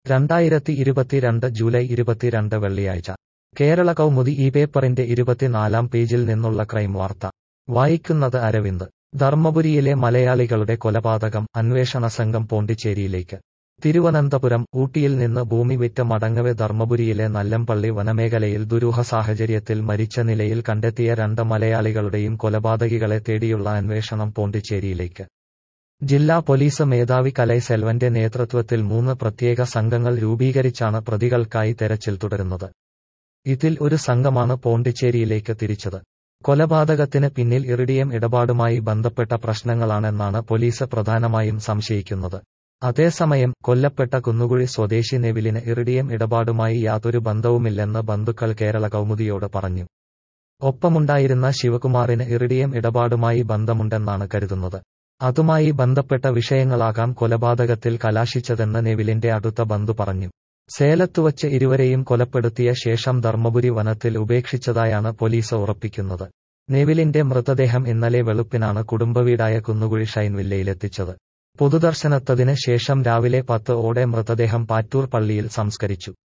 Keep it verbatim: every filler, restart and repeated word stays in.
രണ്ടായിരത്തി ഇരുപത്തിരണ്ട് ജൂലൈ ഇരുപത്തിരണ്ട് വെള്ളിയാഴ്ച കേരള കൗമുദി ഈ പേപ്പറിന്റെ ഇരുപത്തിനാലാം പേജിൽ നിന്നുള്ള ക്രൈം വാർത്ത വായിക്കുന്നത് അരവിന്ദ്. ധർമ്മപുരിയിലെ മലയാളികളുടെ കൊലപാതകം, അന്വേഷണ സംഘം പോണ്ടിച്ചേരിയിലേക്ക്. തിരുവനന്തപുരം, ഊട്ടിയിൽ നിന്ന് ഭൂമി വിറ്റ് മടങ്ങവെ ധർമ്മപുരിയിലെ നല്ലംപള്ളി വനമേഖലയിൽ ദുരൂഹ സാഹചര്യത്തിൽ മരിച്ച നിലയിൽ കണ്ടെത്തിയ രണ്ട് മലയാളികളുടെയും കൊലപാതകികളെ തേടിയുള്ള അന്വേഷണം പോണ്ടിച്ചേരിയിലേക്ക്. ജില്ലാ പോലീസ് മേധാവി കലൈ സെൽവന്റെ നേതൃത്വത്തിൽ മൂന്ന് പ്രത്യേക സംഘങ്ങൾ രൂപീകരിച്ചാണ് പ്രതികൾക്കായി തെരച്ചിൽ തുടരുന്നത്. ഇതിൽ ഒരു സംഘമാണ് പോണ്ടിച്ചേരിയിലേക്ക് തിരിച്ചത്. കൊലപാതകത്തിന് പിന്നിൽ ഇറിഡിയം ഇടപാടുമായി ബന്ധപ്പെട്ട പ്രശ്നങ്ങളാണെന്നാണ് പോലീസ് പ്രധാനമായും സംശയിക്കുന്നത്. അതേസമയം കൊല്ലപ്പെട്ട കുന്നുകുഴി സ്വദേശി നെവിലിന് ഇറിഡിയം ഇടപാടുമായി യാതൊരു ബന്ധവുമില്ലെന്ന് ബന്ധുക്കൾ കേരള കൗമുദിയോട് പറഞ്ഞു. ഒപ്പമുണ്ടായിരുന്ന ശിവകുമാറിന് ഇറിഡിയം ഇടപാടുമായി ബന്ധമുണ്ടെന്നാണ് കരുതുന്നത്. അതുമായി ബന്ധപ്പെട്ട വിഷയങ്ങളാകാം കൊലപാതകത്തിൽ കലാശിച്ചതെന്ന് നെവിലിന്റെ അടുത്ത ബന്ധു പറഞ്ഞു. സേലത്തുവച്ച് ഇരുവരെയും കൊലപ്പെടുത്തിയ ശേഷം ധർമ്മപുരി വനത്തിൽ ഉപേക്ഷിച്ചതായാണ് പോലീസ് ഉറപ്പിക്കുന്നത്. നെവിലിന്റെ മൃതദേഹം ഇന്നലെ വെളുപ്പിനാണ് കുടുംബവീടായ കുന്നുകുഴി ഷൈൻ വില്ലയിലെത്തിച്ചത്. പൊതുദർശനത്തതിന് ശേഷം രാവിലെ പത്ത് ഓടെ മൃതദേഹം പാറ്റൂർ പള്ളിയിൽ സംസ്കരിച്ചു.